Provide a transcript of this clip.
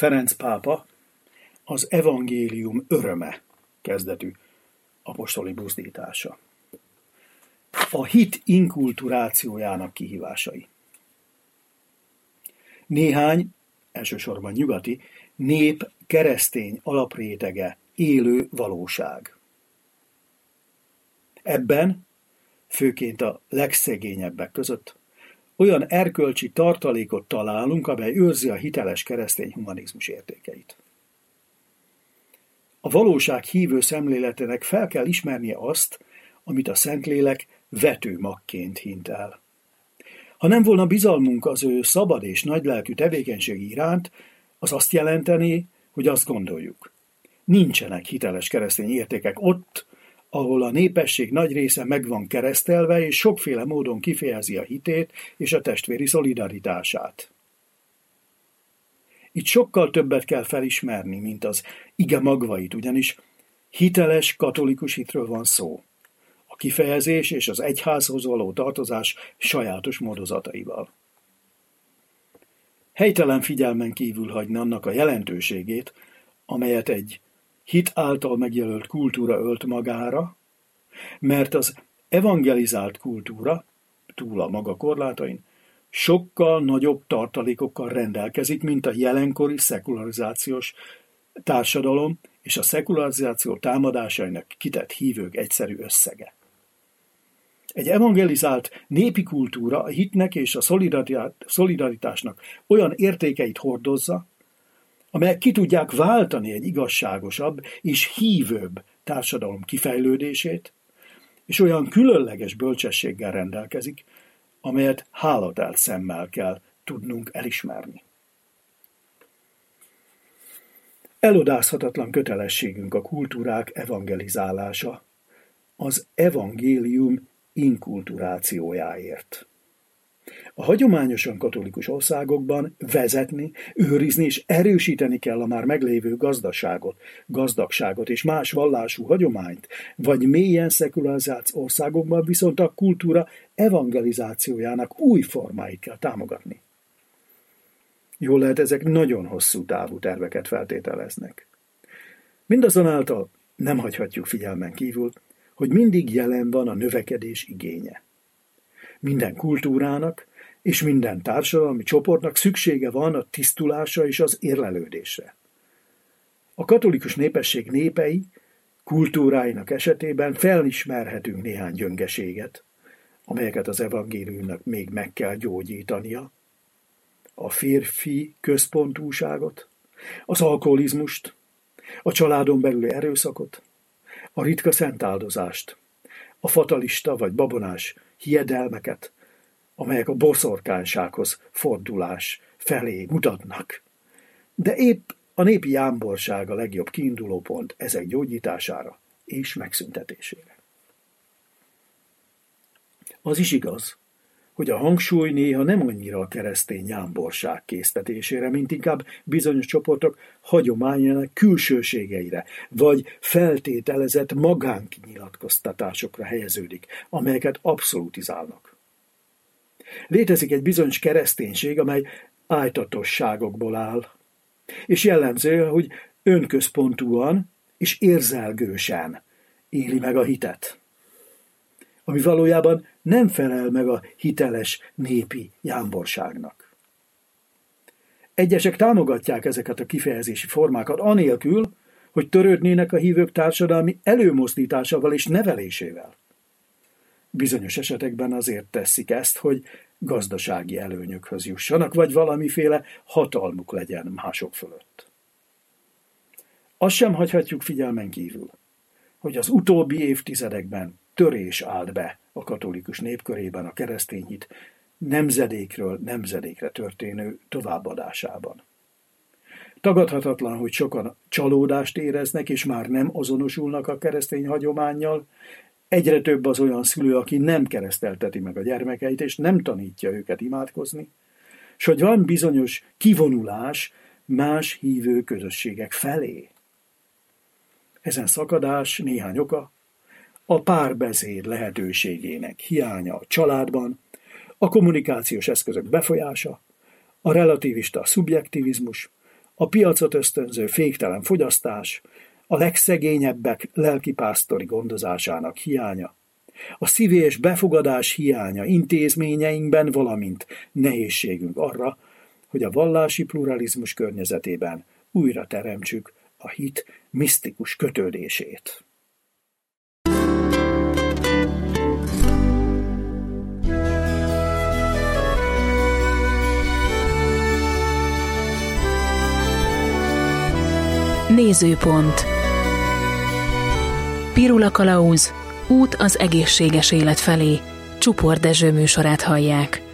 Ferenc pápa az evangélium öröme kezdetű apostoli buzdítása. A hit inkulturációjának kihívásai. Néhány, elsősorban nyugati, nép keresztény alaprétege élő valóság. Ebben, főként a legszegényebbek között, olyan erkölcsi tartalékot találunk, amely őrzi a hiteles keresztény humanizmus értékeit. A valóság hívő szemléletének fel kell ismernie azt, amit a Szentlélek vetőmagként hint el. Ha nem volna bizalmunk az ő szabad és nagylelkű tevékenységi iránt, az azt jelenteni, hogy azt gondoljuk. Nincsenek hiteles keresztény értékek ott, ahol a népesség nagy része meg van keresztelve, és sokféle módon kifejezi a hitét és a testvéri szolidaritását. Itt sokkal többet kell felismerni, mint az ige magvait, ugyanis hiteles katolikus hitről van szó. A kifejezés és az egyházhoz való tartozás sajátos módozataival. Helytelen figyelmen kívül hagyni annak a jelentőségét, amelyet egy hit által megjelölt kultúra ölt magára, mert az evangelizált kultúra, túl a maga korlátain, sokkal nagyobb tartalékokkal rendelkezik, mint a jelenkori szekularizációs társadalom és a szekularizáció támadásainak kitett hívők egyszerű összege. Egy evangelizált népi kultúra a hitnek és a szolidaritásnak olyan értékeit hordozza, amelyek ki tudják váltani egy igazságosabb és hívőbb társadalom kifejlődését, és olyan különleges bölcsességgel rendelkezik, amelyet hálatált szemmel kell tudnunk elismerni. Elodázhatatlan kötelességünk a kultúrák evangelizálása, az evangélium inkulturációjáért. A hagyományosan katolikus országokban vezetni, őrizni és erősíteni kell a már meglévő gazdagságot és más vallású hagyományt, vagy mélyen szekularizált országokban viszont a kultúra evangelizációjának új formáit kell támogatni. Jól lehet, ezek nagyon hosszú távú terveket feltételeznek. Mindazonáltal nem hagyhatjuk figyelmen kívül, hogy mindig jelen van a növekedés igénye. Minden kultúrának és minden társadalmi csoportnak szüksége van a tisztulásra és az érlelődésre. A katolikus népesség népei, kultúráinak esetében felismerhetünk néhány gyöngeséget, amelyeket az evangéliumnak még meg kell gyógyítania. A férfi központúságot, az alkoholizmust, a családon belüli erőszakot, a ritka szentáldozást, a fatalista vagy babonás hiedelmeket, amelyek a boszorkánysághoz fordulás felé mutatnak. De épp a népi jámborság a legjobb kiindulópont ezek gyógyítására és megszüntetésére. Az is igaz, hogy a hangsúly néha nem annyira a keresztény jámborság késztetésére, mint inkább bizonyos csoportok hagyományának külsőségeire, vagy feltételezett magánkinyilatkoztatásokra helyeződik, amelyeket abszolutizálnak. Létezik egy bizonyos kereszténység, amely ájtatosságokból áll, és jellemző, hogy önközpontúan és érzelgősen éli meg a hitet, ami valójában nem felel meg a hiteles népi jámborságnak. Egyesek támogatják ezeket a kifejezési formákat anélkül, hogy törődnének a hívők társadalmi előmozdításával és nevelésével. Bizonyos esetekben azért teszik ezt, hogy gazdasági előnyökhöz jussanak, vagy valamiféle hatalmuk legyen mások fölött. Azt sem hagyhatjuk figyelmen kívül, hogy az utóbbi évtizedekben törés állt be a katolikus népkörében a keresztény hit nemzedékről nemzedékre történő továbbadásában. Tagadhatatlan, hogy sokan csalódást éreznek, és már nem azonosulnak a keresztény hagyománnyal. Egyre több az olyan szülő, aki nem keresztelteti meg a gyermekeit, és nem tanítja őket imádkozni, és hogy van bizonyos kivonulás más hívő közösségek felé. Ezen szakadás néhány oka: a párbeszéd lehetőségének hiánya a családban, a kommunikációs eszközök befolyása, a relativista szubjektivizmus, a piacot ösztönző féktelen fogyasztás, a legszegényebbek lelkipásztori gondozásának hiánya, a szív- és befogadás hiánya intézményeinkben, valamint nehézségünk arra, hogy a vallási pluralizmus környezetében újra teremtsük a hit misztikus kötődését. Nézőpont. Pirula Kalauz, út az egészséges élet felé. Csupor Dezső műsorát hallják.